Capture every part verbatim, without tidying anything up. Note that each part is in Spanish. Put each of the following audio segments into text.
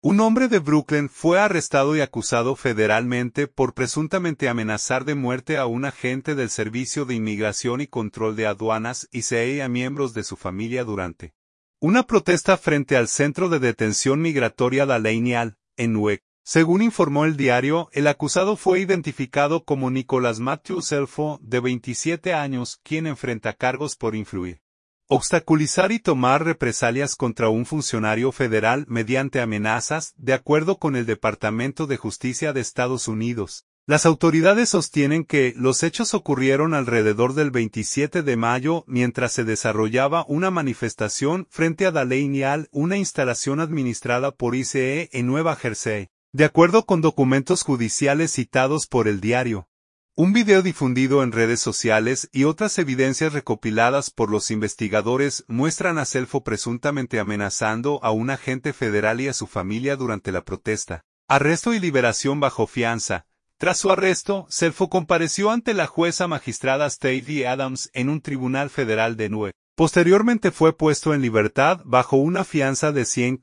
Un hombre de Brooklyn fue arrestado y acusado federalmente por presuntamente amenazar de muerte a un agente del Servicio de Inmigración y Control de Aduanas y C I A y a miembros de su familia durante una protesta frente al Centro de Detención Migratoria Dalineal, en Newark. Según informó el diario, el acusado fue identificado como Nicholas Matthew Selfo, de veintisiete años, quien enfrenta cargos por influir, obstaculizar y tomar represalias contra un funcionario federal mediante amenazas, de acuerdo con el Departamento de Justicia de Estados Unidos. Las autoridades sostienen que los hechos ocurrieron alrededor del veintisiete de mayo mientras se desarrollaba una manifestación frente a Dalineal, una instalación administrada por I C E en Nueva Jersey, de acuerdo con documentos judiciales citados por el diario. Un video difundido en redes sociales y otras evidencias recopiladas por los investigadores muestran a Selfo presuntamente amenazando a un agente federal y a su familia durante la protesta. Arresto y liberación bajo fianza. Tras su arresto, Selfo compareció ante la jueza magistrada Stacey Adams en un tribunal federal de Newark. Posteriormente fue puesto en libertad bajo una fianza de cien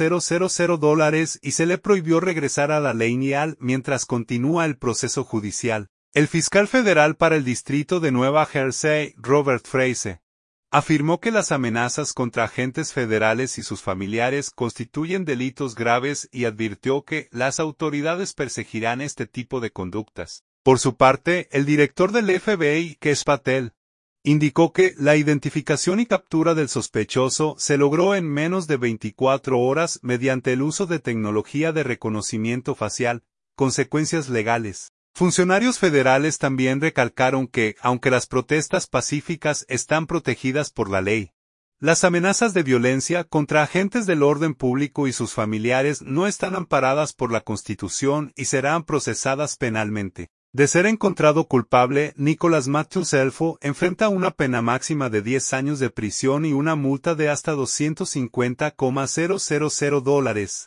mil dólares y se le prohibió regresar a Dalineal mientras continúa el proceso judicial. El fiscal federal para el distrito de Nueva Jersey, Robert Fraser, afirmó que las amenazas contra agentes federales y sus familiares constituyen delitos graves y advirtió que las autoridades perseguirán este tipo de conductas. Por su parte, el director del F B I, Kesh Patel, indicó que la identificación y captura del sospechoso se logró en menos de veinticuatro horas mediante el uso de tecnología de reconocimiento facial, consecuencias legales. Funcionarios federales también recalcaron que, aunque las protestas pacíficas están protegidas por la ley, las amenazas de violencia contra agentes del orden público y sus familiares no están amparadas por la Constitución y serán procesadas penalmente. De ser encontrado culpable, Nicholas Matthew Selfo enfrenta una pena máxima de diez años de prisión y una multa de hasta doscientos cincuenta mil dólares.